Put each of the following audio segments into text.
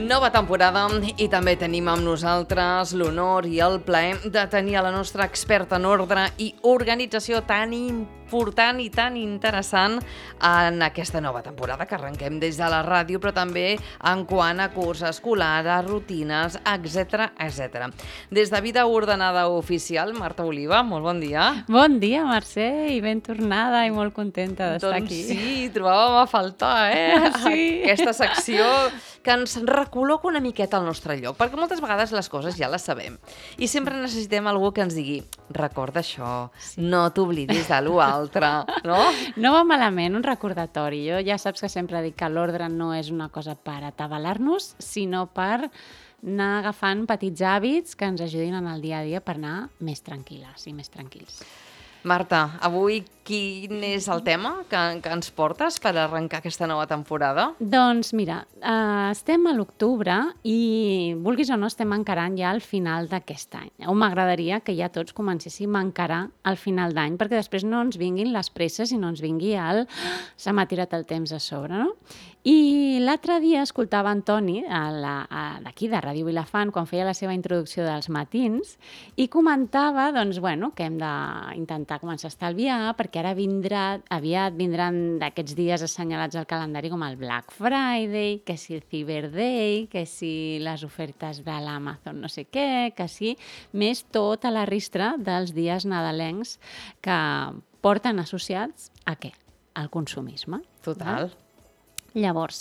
Nova temporada i també tenim amb nosaltres l'honor i el plaer de tenir a la nostra experta en ordre i organització tan important i tan interessant en aquesta nova temporada que arrenquem des de la ràdio, però també en quant a curs escolar, a rutines, etc etc. Des de Vida Ordenada Oficial, Marta Oliva, molt bon dia. Bon dia, Mercè, i ben tornada i molt contenta d'estar aquí. Doncs sí, trobàvem a faltar, Sí. Aquesta secció que ens recol·loca una miqueta al nostre lloc, perquè moltes vegades les coses ja les sabem i sempre necessitem algú que ens digui recorda això, no t'oblidis de l'altre, no? No va malament, un recordatori. Jo ja saps que sempre dic que l'ordre no és una cosa per atabalar-nos, sinó per anar agafant petits hàbits que ens ajudin en el dia a dia per anar més tranquil·les i més tranquils. Marta, avui quin és el tema que ens portes per arrencar aquesta nova temporada? Doncs mira, estem a l'octubre i, vulguis o no, estem encarant ja el final d'aquest any. M'agradaria que ja tots comencéssim a encarar el final d'any, perquè després no ens vinguin les presses i no ens vingui el se m'ha tirat el temps a sobre, no? I l'altre dia escoltava Antoni, d'aquí, de Ràdio Vilafant, quan feia la seva introducció dels matins, i comentava doncs, bueno, que hem d'intentar començar a estalviar, perquè ara aviat vindran d'aquests dies assenyalats al calendari com el Black Friday, que si el Cyber Day, que si les ofertes de l'Amazon no sé què, que si més tota la ristra dels dies nadalencs que porten associats a què? Al consumisme. Total. Llavors,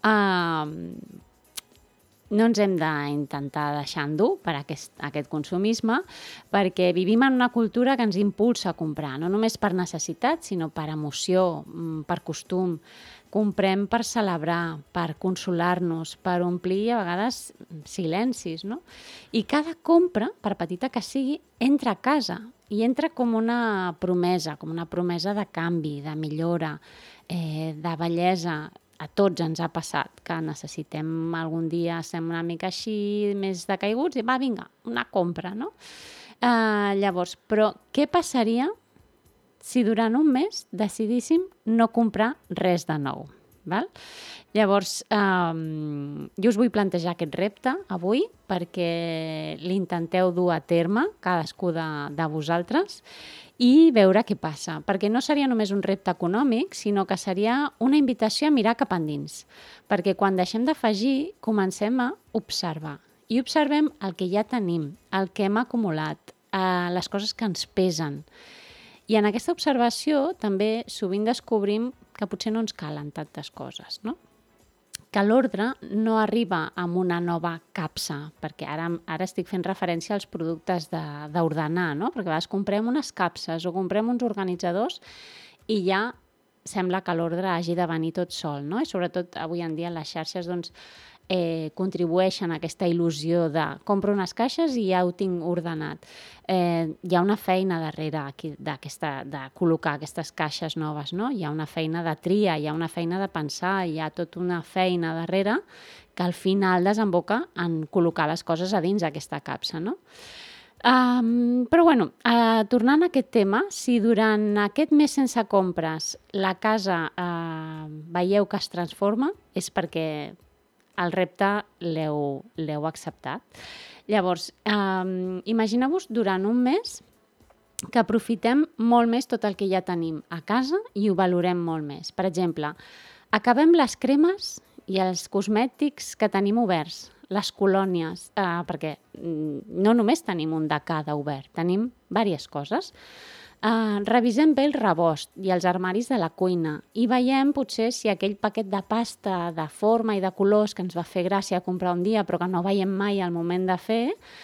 no ens hem d'intentar deixar endur per aquest consumisme, perquè vivim en una cultura que ens impulsa a comprar, no només per necessitat, sinó per emoció, per costum. Comprem per celebrar, per consolar-nos, per omplir a vegades silencis, no? I cada compra, per petita que sigui, entra a casa i entra com una promesa de canvi, de millora, de bellesa. A tots ens ha passat que necessitem algun dia ser una mica així, més decaiguts, i va, vinga, una compra, no? Llavors, però què passaria si durant un mes decidíssim no comprar res de nou? Val? Llavors, jo us vull plantejar aquest repte avui perquè l'intenteu dur a terme, cadascú de vosaltres, i veure què passa. Perquè no seria només un repte econòmic, sinó que seria una invitació a mirar cap endins. Perquè quan deixem d'afegir, comencem a observar. I observem el que ja tenim, el que hem acumulat, les coses que ens pesen. I en aquesta observació també sovint descobrim que potser no ens calen tantes coses, no? Que l'ordre no arriba amb una nova capsa, perquè ara estic fent referència als productes d'ordenar, no? Perquè a vegades comprem unes capses o comprem uns organitzadors i ja sembla que l'ordre hagi de venir tot sol, no? I sobretot avui en dia les xarxes doncs, contribueixen a aquesta il·lusió de compro unes caixes i ja ho tinc ordenat. Hi ha una feina darrere aquí de col·locar aquestes caixes noves, no? Hi ha una feina de tria, hi ha una feina de pensar, hi ha tota una feina darrere que al final desemboca en col·locar les coses a dins d'aquesta capsa, no? Però bueno, tornant a aquest tema, si durant aquest mes sense compres la casa veieu que es transforma, és perquè el repte l'heu acceptat. Llavors, imagineu-vos durant un mes que aprofitem molt més tot el que ja tenim a casa i ho valorem molt més. Per exemple, acabem les cremes i els cosmètics que tenim oberts, les colònies, perquè no només tenim un de cada obert, tenim diverses coses. Revisem bé el rebost i els armaris de la cuina i veiem potser si aquell paquet de pasta de forma i de colors que ens va fer gràcia comprar un dia però que no veiem mai al moment de fer,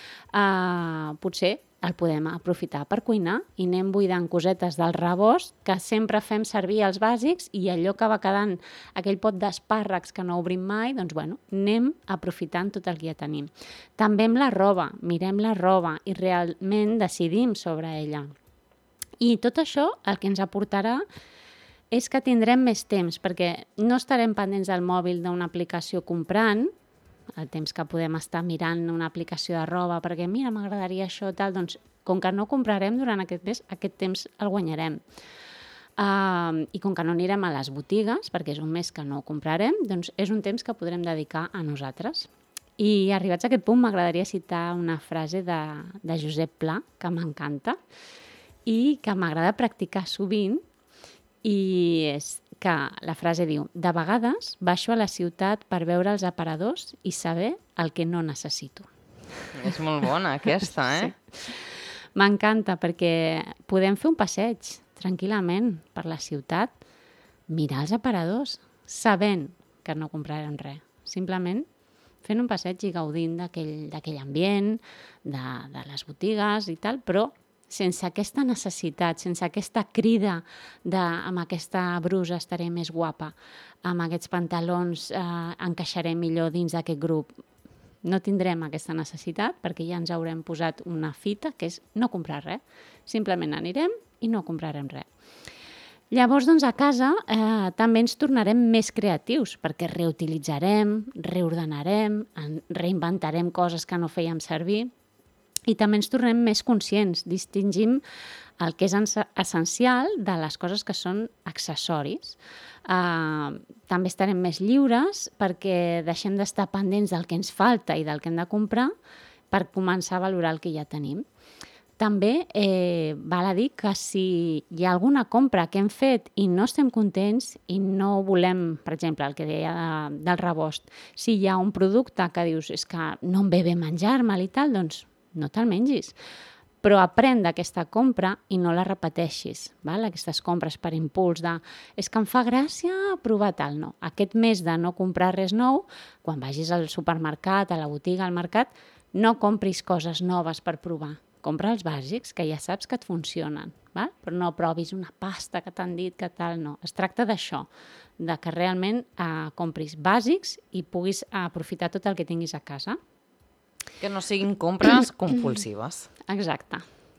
potser el podem aprofitar per cuinar i anem buidant cosetes del rebost que sempre fem servir els bàsics i allò que va quedant aquell pot d'espàrrecs que no obrim mai, doncs bueno, anem aprofitant tot el que ja tenim. També amb la roba, mirem la roba i realment decidim sobre ella. I tot això el que ens aportarà és que tindrem més temps, perquè no estarem pendents del mòbil d'una aplicació comprant, el temps que podem estar mirant una aplicació de roba, perquè mira, m'agradaria això, tal, doncs com que no comprarem durant aquest mes, aquest temps el guanyarem. I com que no anirem a les botigues, perquè és un mes que no comprarem, doncs és un temps que podrem dedicar a nosaltres. I arribats a aquest punt m'agradaria citar una frase de Josep Pla, que m'encanta i que m'agrada practicar sovint, i és que la frase diu: de vegades baixo a la ciutat per veure els aparadors i saber el que no necessito. És molt bona aquesta, eh? Sí. M'encanta perquè podem fer un passeig tranquil·lament per la ciutat, mirar els aparadors, sabent que no comprarem res. Simplement fent un passeig i gaudint d'aquell ambient, de les botigues i tal, però sense aquesta necessitat, sense aquesta crida de amb aquesta brusa estaré més guapa, amb aquests pantalons encaixaré millor dins d'aquest grup. No tindrem aquesta necessitat perquè ja ens haurem posat una fita, que és no comprar res. Simplement anirem i no comprarem res. Llavors, doncs, a casa també ens tornarem més creatius perquè reutilitzarem, reordenarem, reinventarem coses que no fèiem servir i també ens tornem més conscients, distingim el que és essencial de les coses que són accessoris. També estarem més lliures perquè deixem d'estar pendents del que ens falta i del que hem de comprar per començar a valorar el que ja tenim. També val a dir que si hi ha alguna compra que hem fet i no estem contents i no volem, per exemple, el que deia del rebost, si hi ha un producte que dius és que no em ve bé menjar-me'l i tal, doncs no te'l mengis. Però aprèn d'aquesta compra i no la repeteixis. Val? Aquestes compres per impuls de és que em fa gràcia provar tal. No. Aquest mes de no comprar res nou, quan vagis al supermercat, a la botiga, al mercat, no compris coses noves per provar. Compra els bàsics, que ja saps que et funcionen. Val? Però no provis una pasta que t'han dit que tal, no. Es tracta d'això, de que realment compris bàsics i puguis aprofitar tot el que tinguis a casa. Que no siguin compres compulsives. Exacte.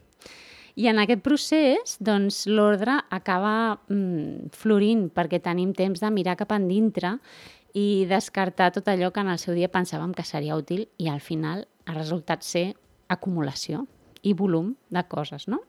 I en aquest procés, doncs, l'ordre acaba florint perquè tenim temps de mirar cap endintre i descartar tot allò que en el seu dia pensàvem que seria útil i al final ha resultat ser acumulació i volum de coses, no?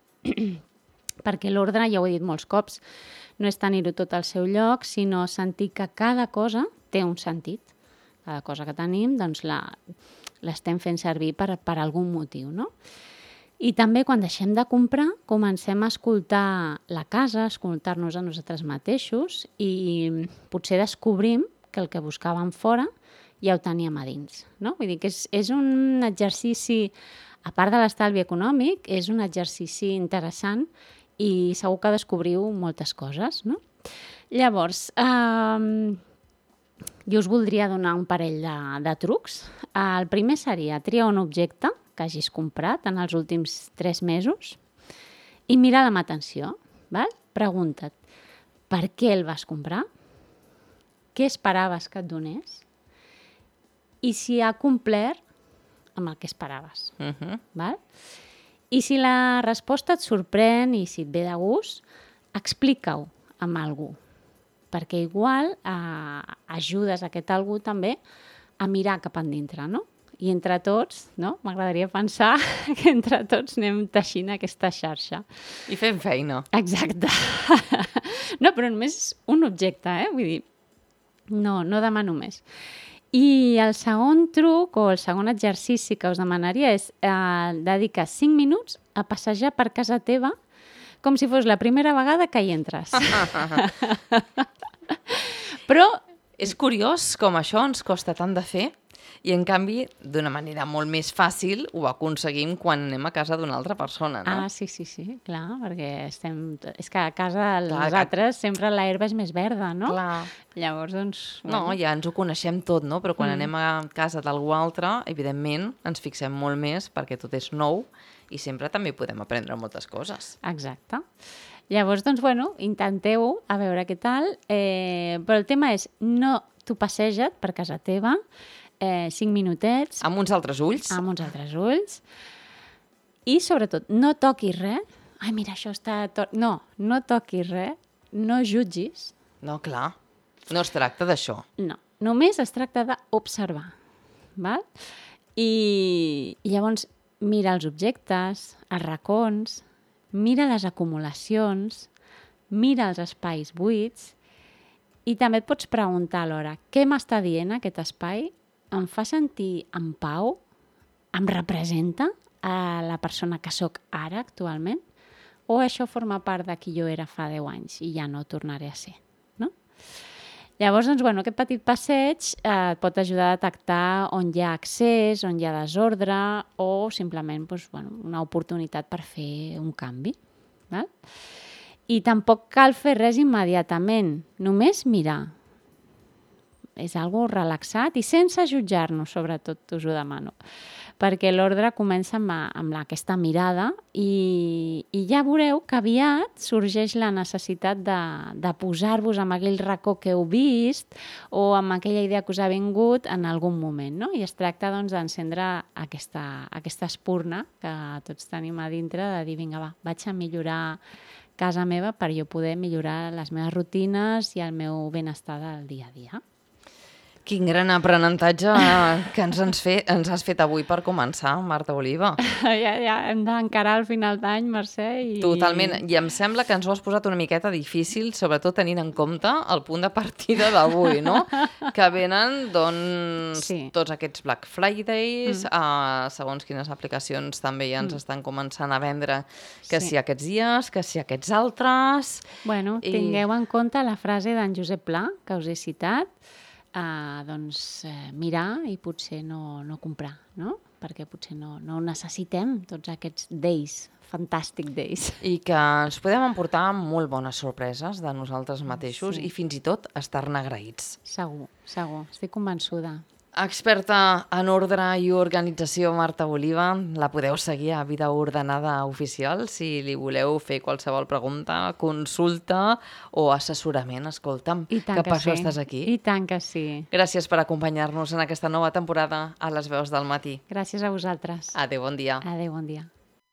Perquè l'ordre, ja ho he dit molts cops, no és tenir-ho tot al seu lloc, sinó sentir que cada cosa té un sentit. Cada cosa que tenim, doncs, l'estem fent servir per algun motiu, no? I també quan deixem de comprar comencem a escoltar la casa, a escoltar-nos a nosaltres mateixos i potser descobrim que el que buscàvem fora ja ho teníem a dins, no? Vull dir que és un exercici, a part de l'estalvi econòmic, és un exercici interessant i segur que descobriu moltes coses, no? Llavors, jo us voldria donar un parell de trucs. El primer seria triar un objecte que hagis comprat en els últims 3 mesos i mira-la amb atenció. Val? Pregunta't, per què el vas comprar? Què esperaves que et donés? I si ha complert amb el que esperaves. Val? I si la resposta et sorprèn i si et ve de gust, explica-ho amb algú. Perquè igual ajudes aquest algú també a mirar cap endintre, no? I entre tots, no? M'agradaria pensar que entre tots anem teixint aquesta xarxa. I fem feina. Exacte. No, però només un objecte, Vull dir, no demano més. I el segon truc o el segon exercici que us demanaria és dedicar 5 minuts a passejar per casa teva com si fos la primera vegada que hi entres. Però és curiós com això ens costa tant de fer i, en canvi, d'una manera molt més fàcil ho aconseguim quan anem a casa d'una altra persona, no? Sí, clar, perquè és que a casa dels altres sempre l'herba és més verda, no? Clar. Llavors, doncs... No, ja ens ho coneixem tot, no? Però quan anem a casa d'algú altre, evidentment, ens fixem molt més perquè tot és nou i sempre també podem aprendre moltes coses. Exacte. Llavors, doncs, intenteu a veure què tal, però el tema és, tu passeja't per casa teva, 5 minutets. Amb uns altres ulls. Amb uns altres ulls. I, sobretot, no toquis res. Ai, mira, això està... No toquis res, no jutgis. No, clar. No es tracta d'això. No, només es tracta d'observar. Val? I llavors mira els objectes, els racons, mira les acumulacions, mira els espais buits i també et pots preguntar alhora què m'està dient aquest espai em fa sentir en pau, em representa a la persona que sóc ara actualment, o això forma part de qui jo era fa 10 anys i ja no tornaré a ser, no? Llavors, doncs, bueno, aquest petit passeig et pot ajudar a detectar on hi ha excés, on hi ha desordre o simplement doncs, bueno, una oportunitat per fer un canvi. Val? I tampoc cal fer res immediatament, només mirar. És algo relaxat i sense jutjar-nos, sobretot, us ho demano. Perquè l'ordre comença amb aquesta mirada i ja veureu que aviat sorgeix la necessitat de posar-vos en aquell racó que heu vist o amb aquella idea que us ha vingut en algun moment, no? I es tracta doncs, d'encendre aquesta espurna que tots tenim a dintre de dir, vinga, va, vaig a millorar casa meva per jo poder millorar les meves rutines i el meu benestar del dia a dia. Quin gran aprenentatge que ens has fet avui per començar, Marta Oliva. Ja hem d'encarar el final d'any, Mercè. Totalment, i em sembla que ens ho has posat una miqueta difícil, sobretot tenint en compte el punt de partida d'avui, no? Que venen, doncs, tots aquests Black Fridays, segons quines aplicacions també ja ens estan començant a vendre, que si aquests dies, que si aquests altres... Bueno, tingueu en compte la frase d'en Josep Pla, que us he citat, mirar i potser no comprar, no? Perquè potser no necessitem tots aquests days, fantàstic days. I que ens podem emportar molt bones sorpreses de nosaltres mateixos i fins i tot estar-ne agraïts. Segur, estic convençuda. Experta en ordre i organització, Marta Oliva, la podeu seguir a Vida Ordenada Oficial si li voleu fer qualsevol pregunta, consulta o assessorament. Escolta'm, que per això estàs aquí. I tant que sí. Gràcies per acompanyar-nos en aquesta nova temporada a Les Veus del Matí. Gràcies a vosaltres. Adéu, bon dia. Adéu, bon dia.